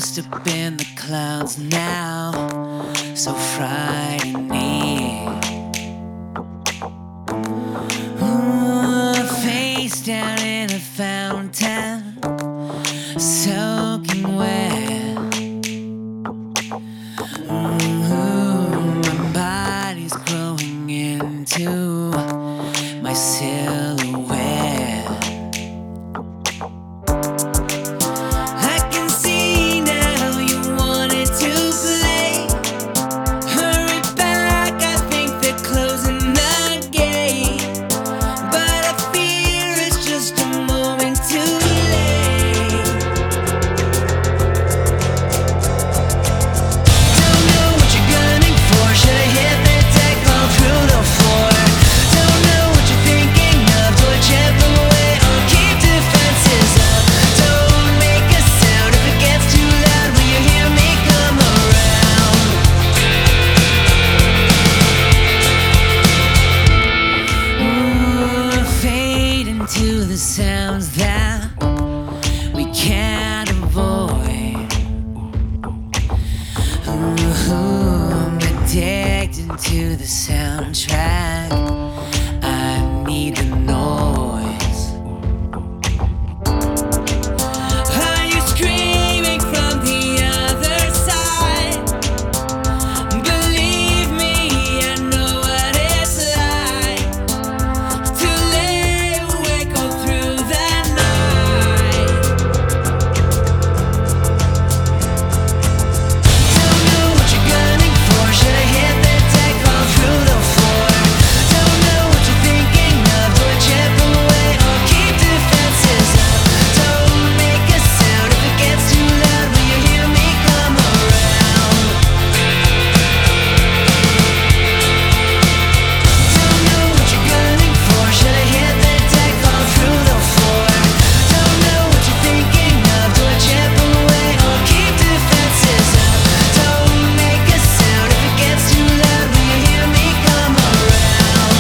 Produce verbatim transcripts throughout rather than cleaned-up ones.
ghost up in the clouds now, so frightening. Ooh, face down in a fountain, soaking wet. Ooh, my body's growing into my silhouette. To the sounds that we can't avoid. Ooh, I'm addicted to the soundtrack. I need the noise. Are you screaming from the other side? Believe me, I know what it's like to lay awake all through the night. Don't know what you're gunning for. Should I hit the deck, fall through the floor? Don't know what you're thinking of. Do I chip away or keep defenses up? Don't make a sound if it gets too loud. Will you hear me come around? Don't know what you're gunning for. Should I hit the deck, fall through the floor? Don't know what you're thinking of. Do I chip away or keep defenses up? Don't make a sound if it gets too loud. Will you hear me come around?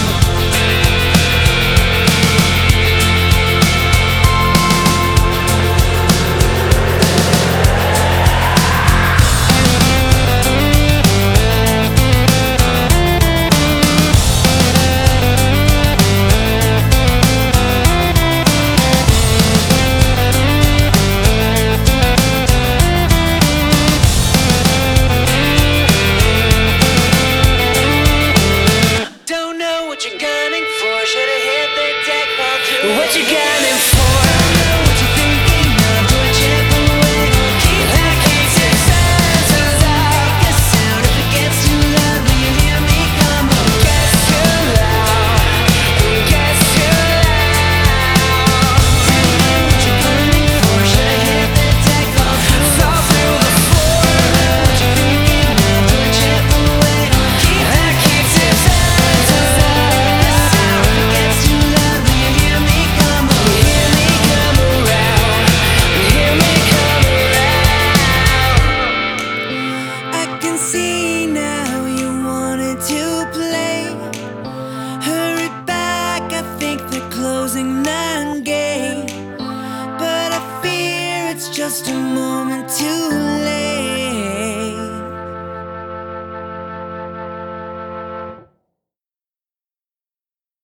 Don't know what you're gunning for. Should I hit the deck, fall through? What you gunning for? Don't know what you're thinking of. Do I chip away or keep defenses up? Make a sound if it gets too loud. Will you hear me come around? Gets too loud. It gets too loud. Don't know what you're gunning for. Should I hit the deck, fall through? Fall through the floor. Don't know what you're thinking of. Do I chip away or keep defenses up? Closing the gate, but I fear it's just a moment too late.